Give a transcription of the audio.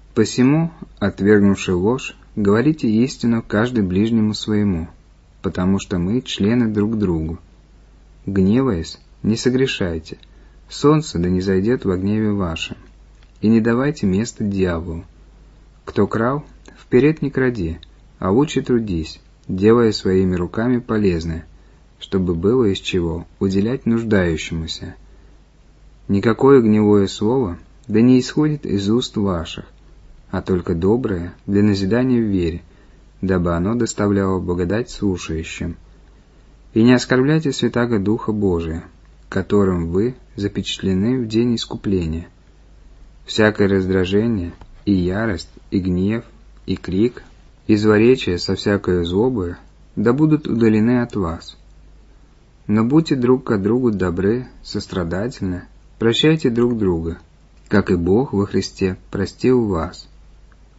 Посему, отвергнувши ложь, говорите истину каждый ближнему своему, потому что мы члены друг другу. Гневаясь, не согрешайте, солнце да не зайдет во гневе вашем, и не давайте места дьяволу. Кто крал, вперед не кради, а лучше трудись, делая своими руками полезное, чтобы было из чего уделять нуждающемуся. Никакое гневое слово да не исходит из уст ваших, а только доброе для назидания в вере, дабы оно доставляло благодать слушающим. И не оскорбляйте Святаго Духа Божия, которым вы запечатлены в день искупления. Всякое раздражение, и ярость, и гнев, и крик, и злоречие со всякой злобою да будут удалены от вас. Но будьте друг к другу добры, сострадательны, прощайте друг друга, как и Бог во Христе простил вас.